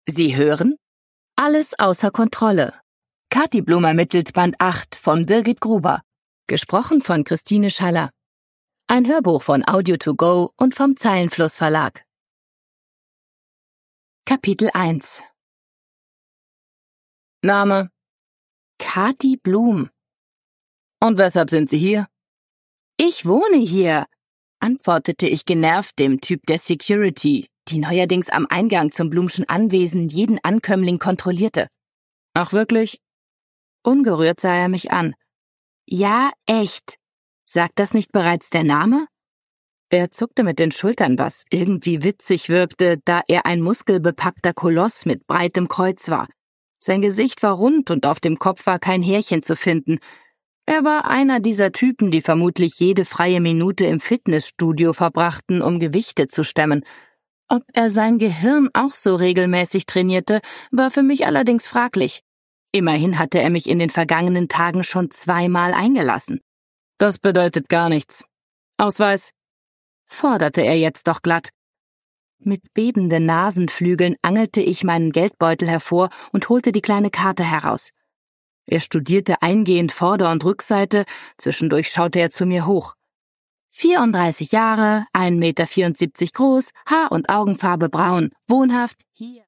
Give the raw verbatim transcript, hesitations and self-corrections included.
Sie hören Alles außer Kontrolle. Kathi Blum ermittelt Band acht von Birgit Gruber. Gesprochen von Christine Schaller. Ein Hörbuch von Audio to go und vom Zeilenfluss Verlag. Kapitel eins. Name: Kathi Blum. Und weshalb sind Sie hier? Ich wohne hier, antwortete ich genervt dem Typ der Security, die neuerdings am Eingang zum Blumschen Anwesen jeden Ankömmling kontrollierte. Ach wirklich? Ungerührt sah er mich an. Ja, echt. Sagt das nicht bereits der Name? Er zuckte mit den Schultern, was irgendwie witzig wirkte, da er ein muskelbepackter Koloss mit breitem Kreuz war. Sein Gesicht war rund und auf dem Kopf war kein Härchen zu finden. Er war einer dieser Typen, die vermutlich jede freie Minute im Fitnessstudio verbrachten, um Gewichte zu stemmen. Ob er sein Gehirn auch so regelmäßig trainierte, war für mich allerdings fraglich. Immerhin hatte er mich in den vergangenen Tagen schon zweimal eingelassen. Das bedeutet gar nichts. Ausweis, forderte er jetzt doch glatt. Mit bebenden Nasenflügeln angelte ich meinen Geldbeutel hervor und holte die kleine Karte heraus. Er studierte eingehend Vorder- und Rückseite, zwischendurch schaute er zu mir hoch. vierunddreißig Jahre, ein Meter vierundsiebzig groß, Haar- und Augenfarbe braun, wohnhaft hier.